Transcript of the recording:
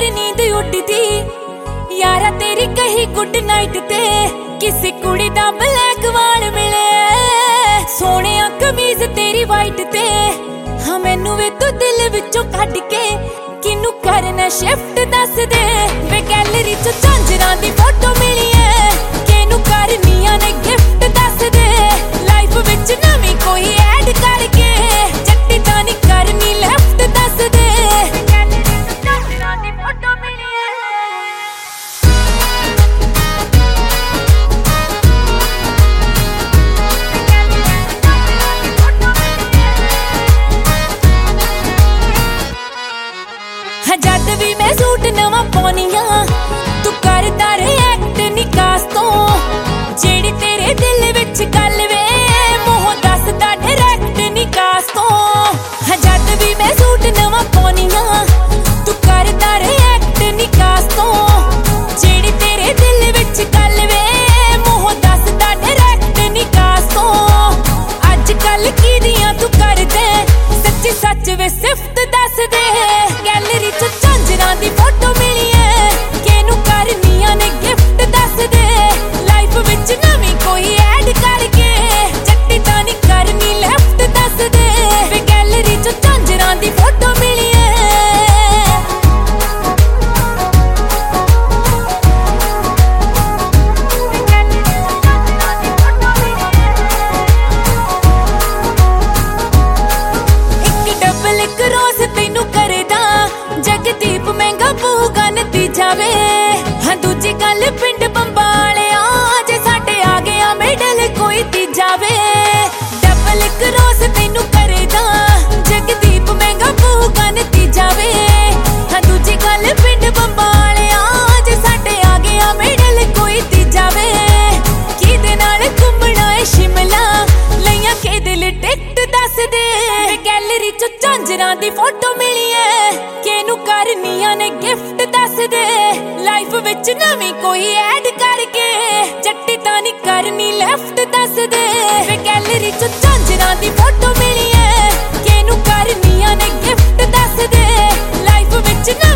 बार नींद उड़दी यारा तेरी कही गुड नाइट ते किसी कुड़ी दा ब्लैक वाल मिले सोने कमीज तेरी वाइट ते हाँ मैनू वे तू दिल विचों कढ के किनू करना शिफ्ट दस दे वे गैलरी चो झांजरां दी फोटो मिली है किनू करनियां ने गिफ्ट दस दे लाइफ विच नवीं कोई ऐड करके जट्टी तां नी करनी लेफ्ट दस दे गैलरी चो झांजरां दी फोटो मिली है जद भी मैं सूट नवा पाउनी तू करदा रिएक्ट निकास तो जेड़ी तेरे दिल विच गल वे मूंह दसदा डायरेक्ट निकास तो जद भी मैं सूट नवा पाउनी तू करदा रिएक्ट निकास तो जेड़ी तेरे दिल विच गल वे मूंह दसदा डायरेक्ट निकास तो अजकल की दियां तू कर दे सच्ची सच वे सिफत दस दे गैलरी च झांजरां दी फोटो मिली है किनू करनियां ने गिफ्ट दस दे लाइफ विच नवीं कोई ऐड करके जट्टी तां नी करनी लेफ्ट दस दे वे गैलरी च झांजरां दी फोटो मिली है एक डबल एक रोज तैनू करदा जगदीप महंगा पऊगा नतीजा वे हाँ दूजी गल पिंड बंबालिया जे साडे आ गया मेडल कोई तीजा वे डबल एक रोज तैनू करेदा जगदीप महंगा पऊगा नतीजा वे हाँ दूजी गल पिंड बंबालिया जे साडे आ गया मेडल कोई तीजा वे किदे नाल घुमना है शिमला लईयां किदे लई टिकट दस दे गैलरी च झांजरां दी फोटो मिली है किनू करनियां ने गिफ्ट दस दे लाइफ विच नवीं कोई ऐड करके जट्टी तां नी करनी लेफ्ट दस दे वे गैलरी च झांजरां दी फोटो मिली है किनू करनियां ने गिफ्ट दस दे लाइफ विच